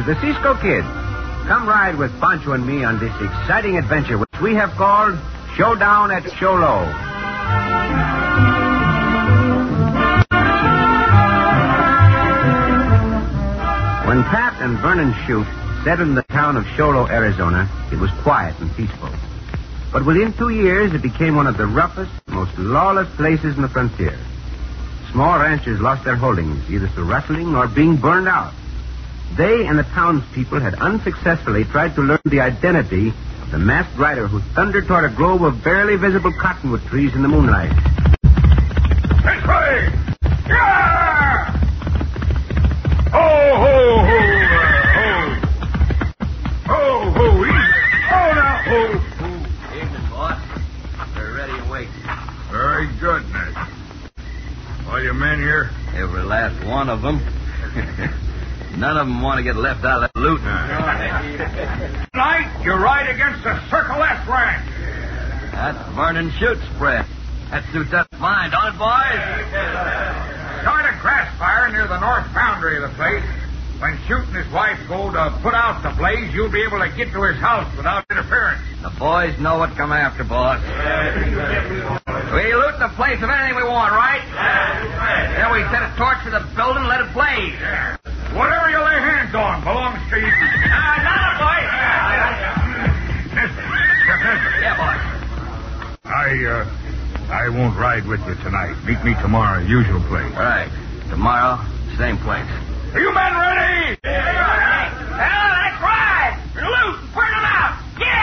the Cisco Kid. Come ride with Pancho and me on this exciting adventure, which we have called Showdown at Show Low. When Pat and Vernon Shute settled in the town of Show Low, Arizona, it was quiet and peaceful. But within 2 years, it became one of the roughest, most lawless places in the frontier. Small ranchers lost their holdings, either through rustling or being burned out. They and the townspeople had unsuccessfully tried to learn the identity of the masked rider who thundered toward a grove of barely visible cottonwood trees in the moonlight. This way! Yeah! Ho, ho, ho! Ho, ho, easy! Oh, now, ho! Evening, boss. We're ready and waiting. Very good, Nick. All your men here? Every last one of them. None of them want to get left out of that loot. Tonight, you ride against the Circle S ranch. That's Vernon Shute's spread. That suits us fine, don't it, boys? Start a grass fire near the north boundary of the place. When Shute and his wife go to put out the blaze, you'll be able to get to his house without interference. The boys know what come after, boss. We loot the place of anything we want, right? Then we set a torch to the building and let it blaze. Whatever you lay hands on belongs to you. Not boys. Yeah, boys. I won't ride with you tonight. Meet me tomorrow, usual place. All right. Tomorrow, same place. Are you men ready? Yeah. That's right. Loot. Burn them out.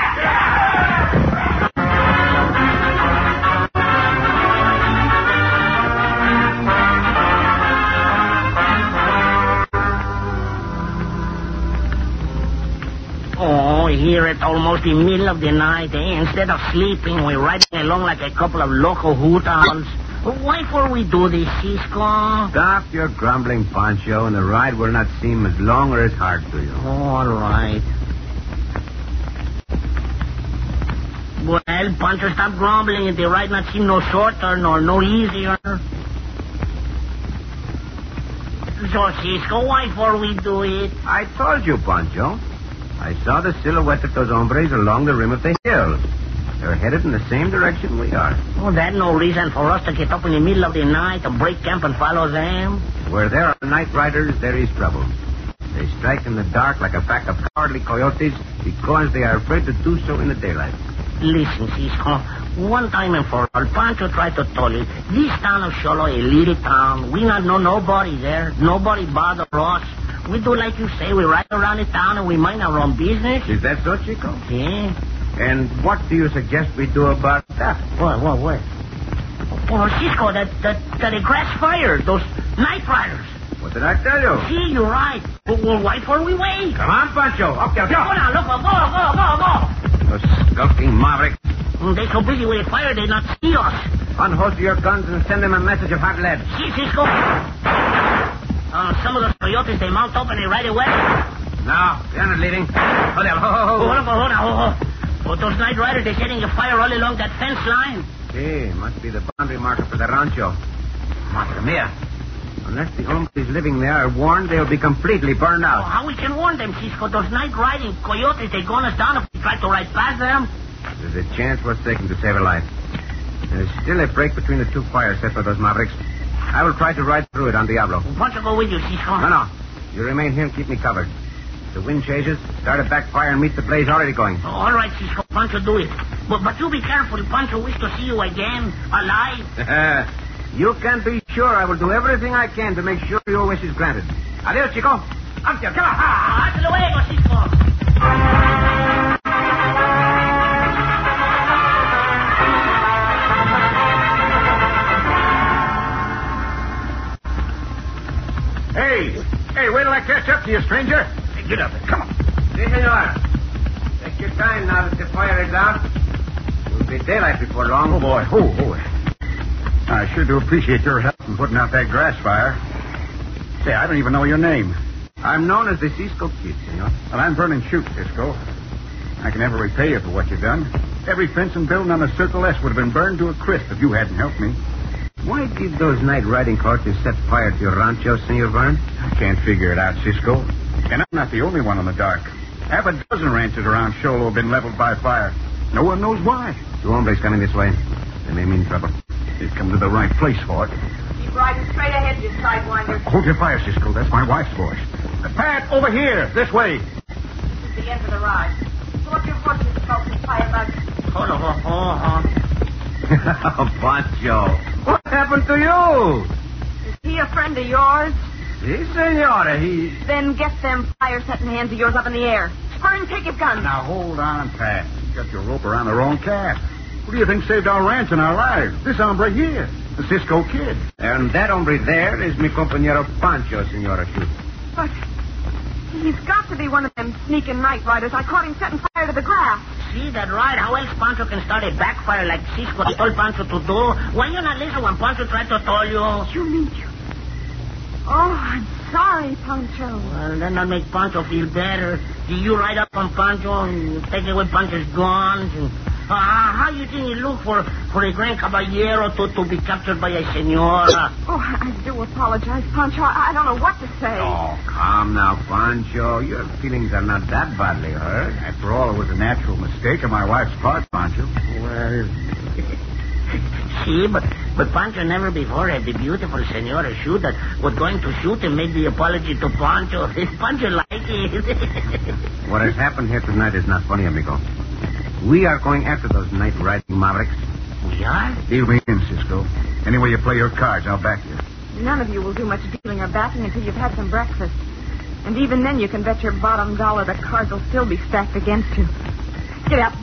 Oh, here it's almost the middle of the night, eh? Instead of sleeping, we're riding along like a couple of local hootowns. Why for we do this, Cisco? Stop your grumbling, Pancho, and the ride will not seem as long or as hard to you. All right. Well, Pancho, stop grumbling. The ride not seem no shorter nor no easier. So, Cisco, why for we do it? I told you, Pancho. I saw the silhouette of those hombres along the rim of the hill. They're headed in the same direction we are. Oh, that's no reason for us to get up in the middle of the night to break camp and follow them. Where there are night riders, there is trouble. They strike in the dark like a pack of cowardly coyotes because they are afraid to do so in the daylight. Listen, Cisco, one time and for all, Pancho tried to tell you, this town of Show Low, a little town, we not know nobody there. Nobody bother us. We do like you say, we ride around the town and we mind our own business. Is that so, Chico? Yeah. And what do you suggest we do about that? What? Oh, Cisco, the grass fire, those night riders. What did I tell you? See, you're right. Well, why for we wait? Come on, Pancho. Up there, go. Go now, look, go. Those skulking mavericks. They're so busy with the fire, they not see us. Unholster your guns and send them a message of hot lead. See, Cisco? Some of those coyotes, they mount up and they ride away. Now, you're not leading. Hold on. Hold on. Oh, those night riders, they're setting a fire all along that fence line. Hey, must be the boundary marker for the rancho. Madre mia. Unless the hombres living there are warned, they'll be completely burned out. Oh, how we can warn them, Cisco? Those night riding coyotes, they gun us down if we try to ride past them. There's a chance worth taking to save a life. There's still a break between the two fires set by those mavericks. I will try to ride through it on Diablo. Pancho go with you, Cisco. No. You remain here and keep me covered. If the wind changes, start a backfire and meet the blaze already going. Oh, all right, Cisco. Pancho, do it. But you be careful. Pancho wish to see you again, alive. You can be sure I will do everything I can to make sure your wish is granted. Adios, Chico. Up there, come on. Hasta luego, Cisco. Hey, wait till I catch up to you, stranger. Hey, get up. Come on. Si, senor. Take your time now that the fire is out. It will be daylight before long. Oh, boy. I sure do appreciate your help in putting out that grass fire. Say, I don't even know your name. I'm known as the Cisco Kid, senor. Well, I'm Vernon Shute, Cisco. I can never repay you for what you've done. Every fence and building on the Circle S would have been burned to a crisp if you hadn't helped me. Why did those night riding coyotes set fire to your rancho, Senor Vern? I can't figure it out, Cisco. And I'm not the only one in the dark. Half a dozen ranches around Sholo have been leveled by fire. No one knows why. Two hombres coming this way. They may mean trouble. They've come to the right place for it. Keep riding straight ahead, you sidewinder. Hold your fire, Cisco. That's my wife's voice. Pat, over here. This way. This is the end of the ride. Pull up your horses, folks, and firebug. Pancho, what happened to you? Is he a friend of yours? Si, senora, he... Then get them fire-setting hands of yours up in the air. Spur and take his gun. Now, hold on, Pat. You got your rope around the wrong calf. Who do you think saved our ranch and our lives? This hombre here, the Cisco Kid. And that hombre there is mi compañero Pancho, senora Shoot. But he's got to be one of them sneaking night riders. I caught him setting fire to the grass. See that right? How else Pancho can start a backfire like Cisco told Pancho to do? Why you not listen when Pancho tried to tell you? You mean you... Oh, I'm sorry, Pancho. Well, then I'll make Pancho feel better. Do you ride up on Pancho and take away Pancho's guns? And, how you think you look for a gran caballero to be captured by a senora? Oh, I do apologize, Pancho. I don't know what to say. Oh, calm now, Pancho. Your feelings are not that badly hurt. After all, it was a natural mistake on my wife's part, Pancho. Well, see, but Pancho never before had the beautiful senora Shoot that was going to shoot and make the apology to Pancho. Pancho like it. What has happened here tonight is not funny, amigo. We are going after those night riding mavericks. We are? Deal me in, Cisco. Any way you play your cards, I'll back you. None of you will do much dealing or backing until you've had some breakfast. And even then, you can bet your bottom dollar the cards will still be stacked against you. Get up.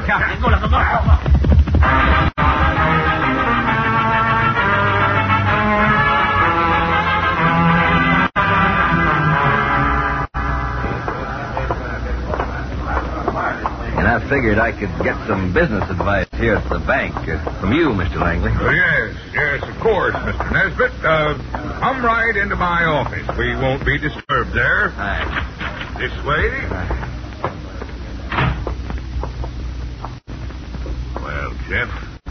Go. And I figured I could get some business advice here at the bank from you, Mr. Langley. Yes, of course, Mr. Nesbitt. Come right into my office. We won't be disturbed there. Aye. This way. Well, Jeff.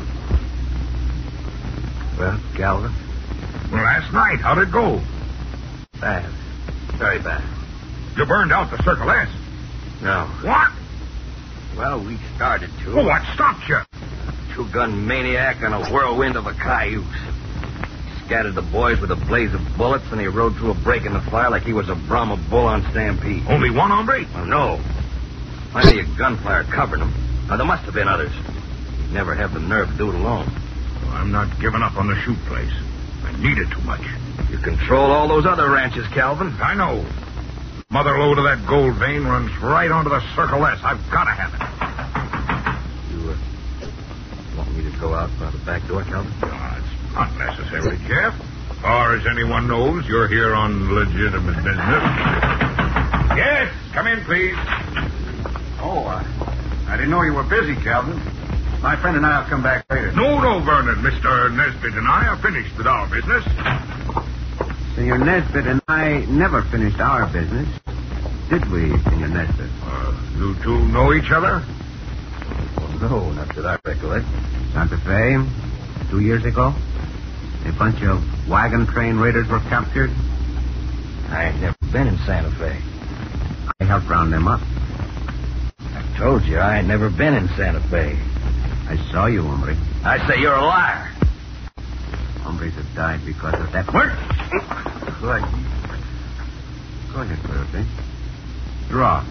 Well, Calvin? Well, last night, how'd it go? Bad. Very bad. You burned out the Circle S. No. What? Well, we started to. Well, what stopped you? Two-gun maniac on a whirlwind of a cayuse. He scattered the boys with a blaze of bullets, and he rode through a break in the fire like he was a Brahma bull on stampede. Only one hombre? Well, no. Plenty of gunfire covered him. Now, there must have been others. He'd never have the nerve to do it alone. Well, I'm not giving up on the shoot place. I need it too much. You control all those other ranches, Calvin. I know. Mother lode of that gold vein runs right onto the Circle S. I've got to have it. You want me to go out by the back door, Calvin? It's not necessary, Jeff. As far as anyone knows, you're here on legitimate business. Yes, come in, please. Oh, I didn't know you were busy, Calvin. My friend and I will come back later. No, Vernon. Mr. Nesbitt and I are finished with our business. Senor Nesbitt and I never finished our business. Did we, Senor Nesbitt? You two know each other? Well, no, not that I recollect. Santa Fe, 2 years ago. A bunch of wagon train raiders were captured. I ain't never been in Santa Fe. I helped round them up. I told you, I ain't never been in Santa Fe. I saw you, hombre. I say you're a liar. Hombres have died because of that. What? Go ahead, Coyote. Draw.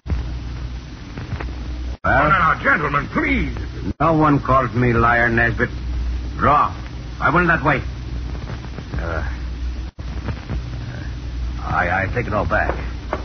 Well, Now, gentlemen, please. no one calls me liar, Nesbitt. Draw. I will not wait. I take it all back.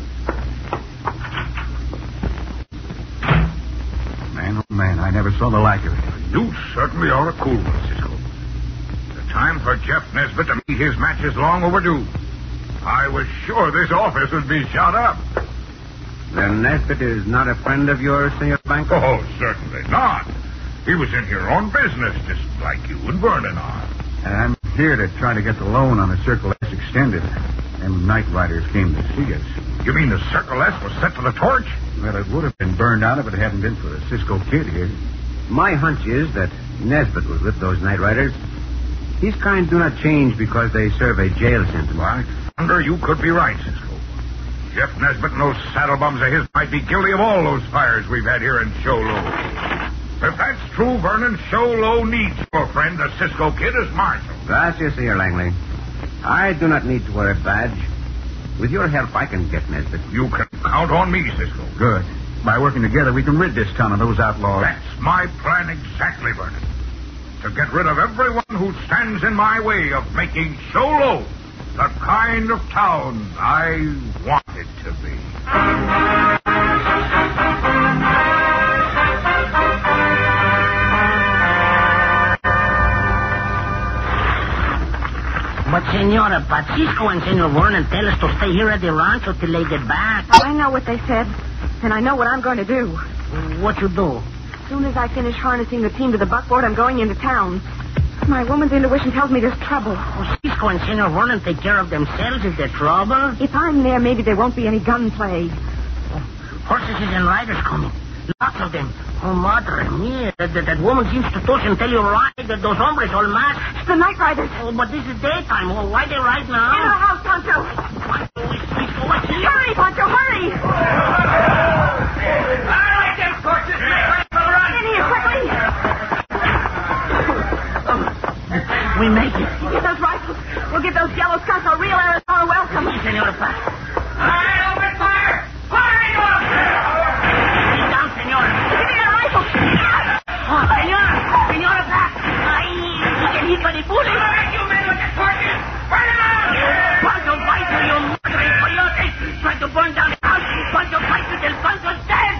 Man, oh, man, I never saw the like of it. You certainly are a cool one, Cisco. The time for Jeff Nesbitt to meet his match is long overdue. I was sure this office would be shot up. Then Nesbitt is not a friend of yours, Senor Banco? Oh, certainly not. He was in here on business, just like you and Vernon are. And I'm here to try to get the loan on the Circle S extended. Them night riders came to see us. You mean the Circle S was set to the torch? Well, it would have been burned out if it hadn't been for the Cisco Kid here. My hunch is that Nesbitt was with those night riders. These kinds do not change because they serve a jail sentence. Why, thunder, you could be right, Cisco. Jeff Nesbitt and those saddlebums of his might be guilty of all those fires we've had here in Show Low. If that's true, Vernon, Show Low needs your friend, the Cisco Kid, as marshal. Gracias, Sr. Langley. I do not need to wear a badge. With your help, I can get Nesbitt. You can count on me, Cisco. Good. By working together, we can rid this town of those outlaws. That's my plan exactly, Vernon. To get rid of everyone who stands in my way of making Show Low the kind of town I want it to be. But, Senora, Francisco and Senor Vernon tell us to stay here at the rancho till they get back. I know what they said, and I know what I'm going to do. What you do? As soon as I finish harnessing the team to the buckboard, I'm going into town. My woman's intuition tells me there's trouble. Cisco and Senor Vernon take care of themselves if there's trouble. If I'm there, maybe there won't be any gunplay. Horses and riders coming. Lots of them. Oh, madre mia. That woman's institution tell you right that those hombres all masked. It's the night riders. Oh, but this is daytime. Well, why they ride now? Into the house, Pancho. Hurry, Pancho, hurry. All right, them horses. Ready for the run. In here, quickly. We make it. Get those rifles. We'll give those yellow skunks a real Arizona welcome. Senora Paz. All right, open fire. Firing up. Sit down, Senora. Give me that rifle. Oh, Senora Paz. He get hit by the bullet. All right, you men with the torches. Burn them out. Pancho fight to your madre coyote. Try to burn down the house. Pancho fight to del Pancho's dead.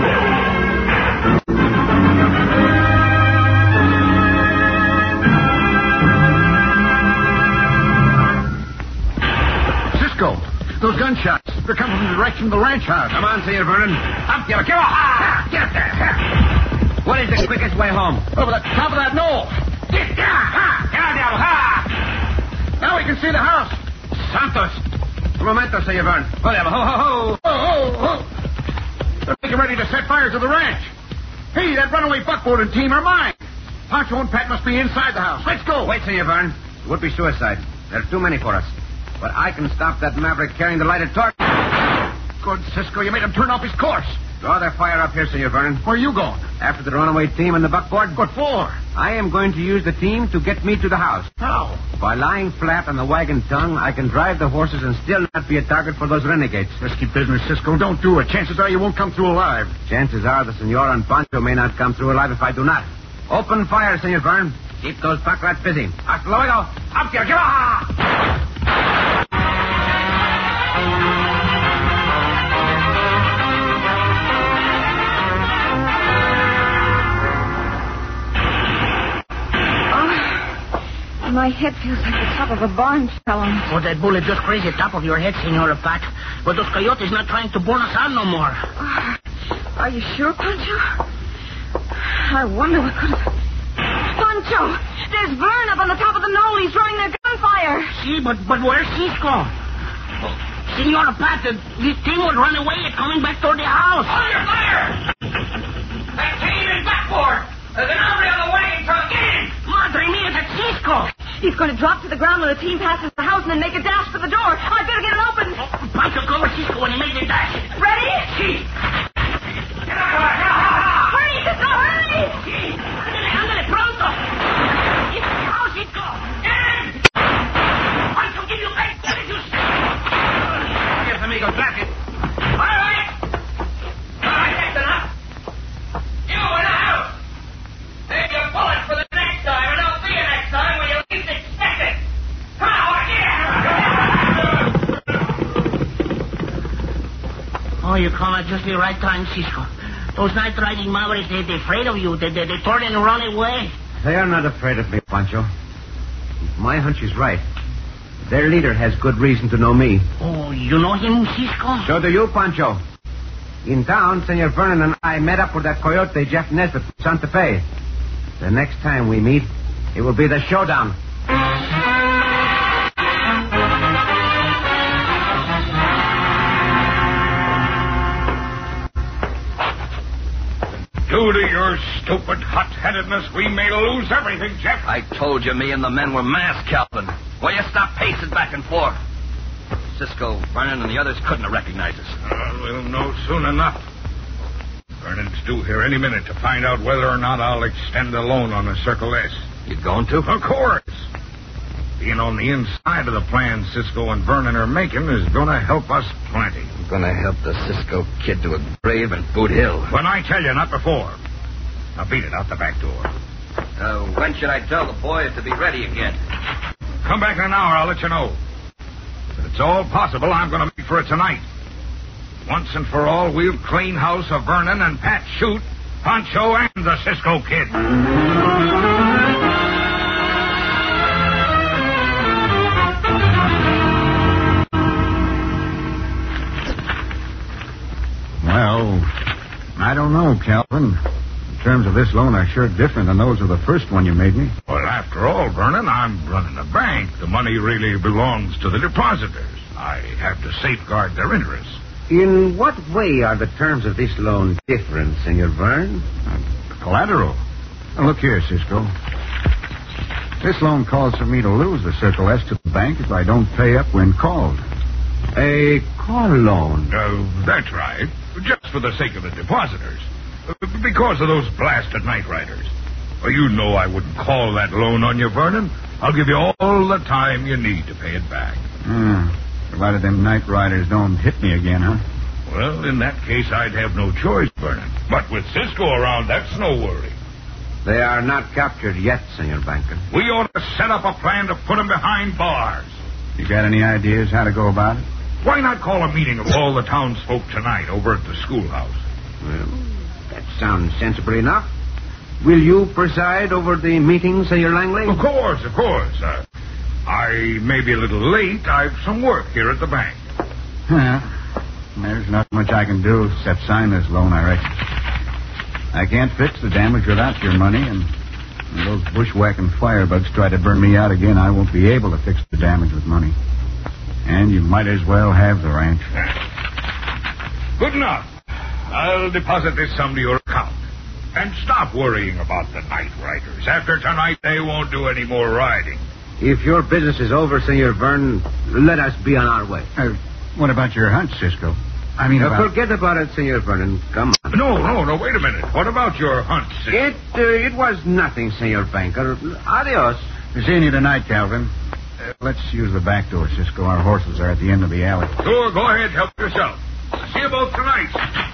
Those gunshots. They're coming from the direction of the ranch house. Come on, Sr. Vernon. Up, you. Get off. Get up there. What is the quickest way home? Over the top of that knoll. Get down. Ha. Down, down. Ha. Now we can see the house. Santos. Un momento, Sr. Vernon. Whatever. Ho, ho, ho. Oh. They're making ready to set fire to the ranch. Hey, that runaway buckboard and team are mine. Pancho and Pat must be inside the house. Let's go. Wait, Sr. Vernon. It would be suicide. There's too many for us. But I can stop that maverick carrying the lighted torch. Good, Cisco. You made him turn off his course. Draw their fire up here, Sr. Vernon. Where are you going? After the runaway team and the buckboard. What for? I am going to use the team to get me to the house. How? By lying flat on the wagon tongue, I can drive the horses and still not be a target for those renegades. Risky business, Cisco. Don't do it. Chances are you won't come through alive. Chances are the Senora and Pancho may not come through alive if I do not. Open fire, Sr. Vernon. Keep those pack rats busy. Hasta luego. Up, you. Get off. My head feels like the top of a barn stone. Oh, that bullet just grazed the top of your head, Senora Pat. But those coyotes not trying to burn us out no more. Are you sure, Pancho? I wonder what could have... Pancho! There's Vern up on the top of the knoll. He's throwing their gunfire. See, but where's Cisco? Oh, Senora Pat, this team will run away. It's coming back toward the house. Under fire! That team is backboard. There's an hombre on the wagon truck. Get in! Madre mia, that's Cisco. He's going to drop to the ground when the team passes the house and then make a dash for the door. I better get it open. Pancho, cover Cisco when he makes the dash. Ready? See. Hurry, Cisco, hurry! Ándale, pronto. Now, Cisco. Pancho, give you back. Yes, amigo, track it. All right, that's enough. You in the house. Save your bullets for the next time, and I'll see you next time when you least expect it. Come on, get Oh, you come at just the right time, Cisco. Those night riding mavericks, they're afraid of you. They turn and run away. They are not afraid of me, Pancho. My hunch is right. Their leader has good reason to know me. Oh, you know him, Cisco? So do you, Pancho. In town, Senor Vernon and I met up with that coyote, Jeff Nesbitt, from Santa Fe. The next time we meet, it will be the showdown. Due to your stupid hot-headedness, we may lose everything, Jeff. I told you me and the men were masked, Calvin. Will you stop pacing back and forth? Cisco, Vernon, and the others couldn't have recognized us. We'll know soon enough. Vernon's due here any minute to find out whether or not I'll extend the loan on the Circle S. You going to? Of course. Being on the inside of the plan Cisco and Vernon are making is going to help us plenty. I'm going to help the Cisco kid to a grave in Boot Hill. When I tell you, not before. Now beat it out the back door. When should I tell the boys to be ready again? Come back in an hour, I'll let you know. If it's all possible, I'm going to make for it tonight. Once and for all, we'll clean house of Vernon and Pat Shute, Pancho, and the Cisco kid. Well, I don't know, Calvin. In terms of this loan are sure different than those of the first one you made me. Well, after all, Vernon, I'm running a bank. The money really belongs to the depositors. I have to safeguard their interests. In what way are the terms of this loan different, Senor Vern? Collateral. Now, look here, Cisco. This loan calls for me to lose the Circle S to the bank if I don't pay up when called. A call loan? That's right. Just for the sake of the depositors. Because of those blasted night riders. Well, you know I wouldn't call that loan on you, Vernon. I'll give you all the time you need to pay it back. Provided them night riders don't hit me again, huh? Well, in that case, I'd have no choice, Vernon. But with Cisco around, that's no worry. They are not captured yet, Senor Banker. We ought to set up a plan to put them behind bars. You got any ideas how to go about it? Why not call a meeting of all the townsfolk tonight over at the schoolhouse? Well, that sounds sensible enough. Will you preside over the meeting, Senor Langley? Of course. I may be a little late. I've some work here at the bank. There's not much I can do except sign this loan, I reckon. I can't fix the damage without your money, and when those bushwhacking firebugs try to burn me out again, I won't be able to fix the damage with money. And you might as well have the ranch. Good enough. I'll deposit this sum to your account. And stop worrying about the night riders. After tonight, they won't do any more riding. If your business is over, Senor Vern, let us be on our way. What about your hunt, Cisco? I mean, Forget about it, Senor Vernon. Come on. No, wait a minute. What about your hunt, Cisco? It was nothing, Senor Banker. Adios. Seeing you tonight, Calvin. Let's use the back door, Cisco. Our horses are at the end of the alley. Sure, go ahead. Help yourself. See you both tonight.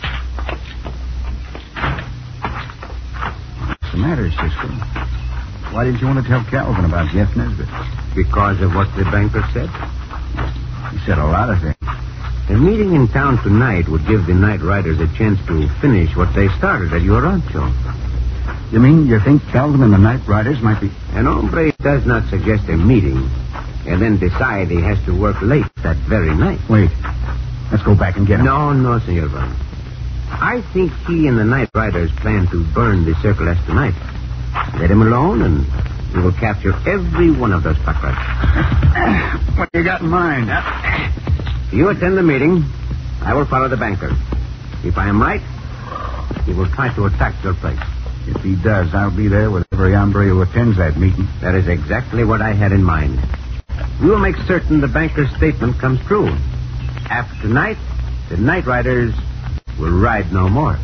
What's the matter, Cisco? Why didn't you want to tell Calvin about Jeff Nesbitt? Because of what the banker said? He said a lot of things. A meeting in town tonight would give the night riders a chance to finish what they started at your rancho. You mean you think Calvin and the night riders might be... An hombre does not suggest a meeting and then decide he has to work late that very night. Wait. Let's go back and get him. No, Senor Vern. I think he and the night riders plan to burn the Circle S tonight. Let him alone, and we will capture every one of those packers. What you got in mind? You attend the meeting. I will follow the banker. If I am right, he will try to attack your place. If he does, I'll be there with every hombre who attends that meeting. That is exactly what I had in mind. We will make certain the banker's statement comes true. After tonight, the night riders will ride no more.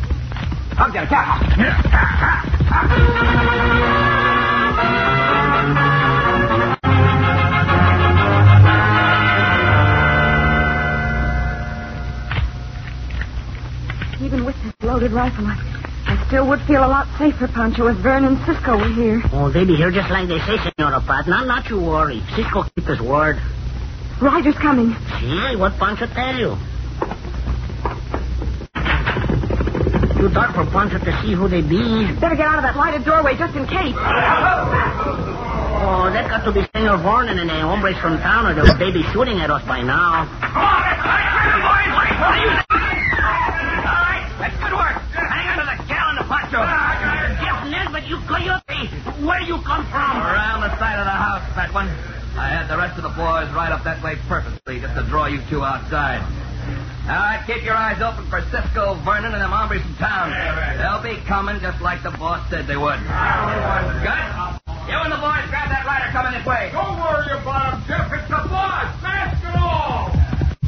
Even with this loaded rifle, I still would feel a lot safer, Pancho, if Vern and Cisco were here. Oh, they be here just like they say, Senora Pat. Not you worry. Cisco keep his word. Riders coming. See what Pancho tell you. Too dark for Pancho to see who they be. Better get out of that lighted doorway just in case. Oh, that got to be Senor Vernon and the hombres from town, or they be shooting at us by now. Come on, boys. What are you saying? All right, that's good work. Hang on to the gal and the Pancho. Jeff Nesbitt, you coyote. Where you come from? Around the side of the house, fat one. I had the rest of the boys ride up that way purposely just to draw you two outside. All right, keep your eyes open for Cisco, Vernon, and them hombres from town. They'll be coming just like the boss said they would. Good? You and the boys grab that rider coming this way. Don't worry about him, Jeff. It's the boss. Mask and all.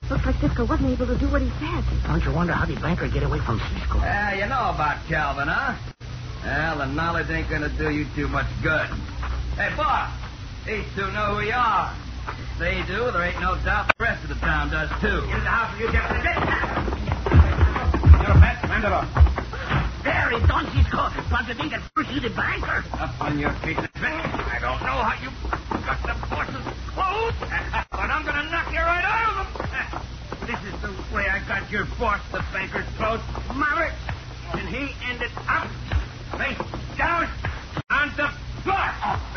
Looks like Cisco wasn't able to do what he said. Don't you wonder how the banker get away from Cisco? You know about Calvin, huh? Well, the knowledge ain't going to do you too much good. Hey, boss, these two know who you are. If they do, there ain't no doubt the rest of the town does, too. In the house, you just You're a fat man of There, it done, Cisco. Pancho think at first you the banker. Up on your feet, I don't know how you got the boss's clothes, but I'm going to knock you right out of them. This is the way I got your boss, the banker's clothes, Maverick. And he ended up face down on the floor.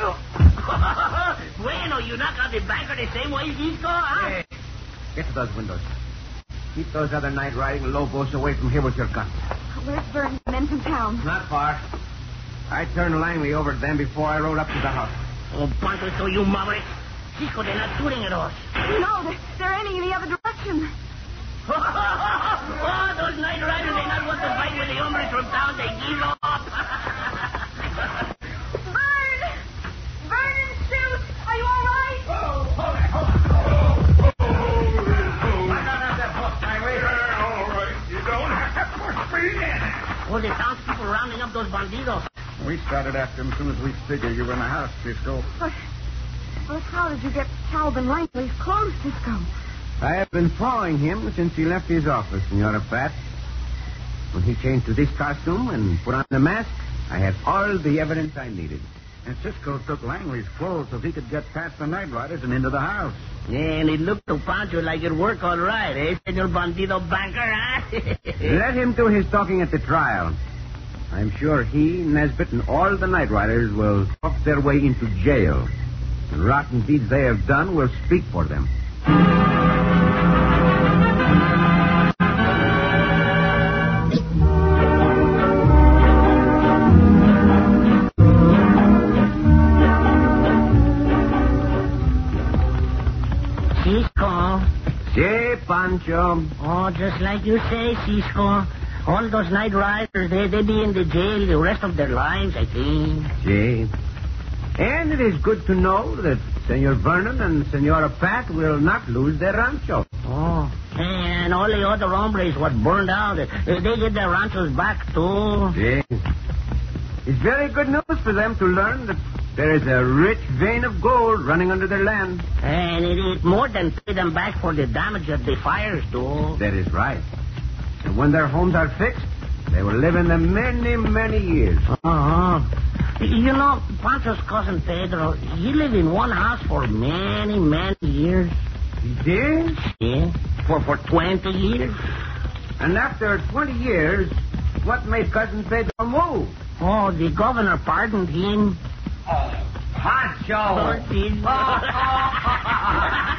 Bueno, you knock out the banker the same way Cisco, huh? Hey, get to those windows. Keep those other night riding lobos away from here with your guns. Where's Vernon and men from town? Not far. I turned Langley over to them before I rode up to the house. Oh, Pancho, so you Maverick. Cisco, they're not shooting at us. No, they're aiming in the other direction. Oh, those night riders, they not want to fight with the hombres from town. They give up. Vernon, shoot! Are you all right? Hold it. I got out that horse, Langley. All right. You don't have to push me in. Oh, the townspeople rounding up those bandidos. We started after him as soon as we figured you were in the house, Cisco. But how did you get Calvin Langley's clothes, Cisco? I have been following him since he left his office, Senora Pat. When he changed to this costume and put on the mask, I had all the evidence I needed. And Cisco took Langley's clothes so he could get past the night riders and into the house. Yeah, and it looked to Pancho like it worked all right, eh, Senor Bandido Banker, huh? Let him do his talking at the trial. I'm sure he, Nesbitt, and all the night riders will talk their way into jail. The rotten deeds they have done will speak for them. Cisco. Say, Pancho. Oh, just like you say, Cisco. All those night riders, they be in the jail the rest of their lives, I think. Say. And it is good to know that Senor Vernon and Senora Pat will not lose their rancho. Oh, and all the other hombres what burned out, they get their ranchos back, too. Yes. It's very good news for them to learn that there is a rich vein of gold running under their land. And it is more than pay them back for the damage that the fires do. That is right. And when their homes are fixed, they will live in them many, many years. Uh-huh. You know, Pancho's cousin Pedro, he lived in one house for many, many years. He did? Yeah, for 20 years. And after 20 years, what made Cousin Pedro move? Oh, the governor pardoned him. Pancho! Oh,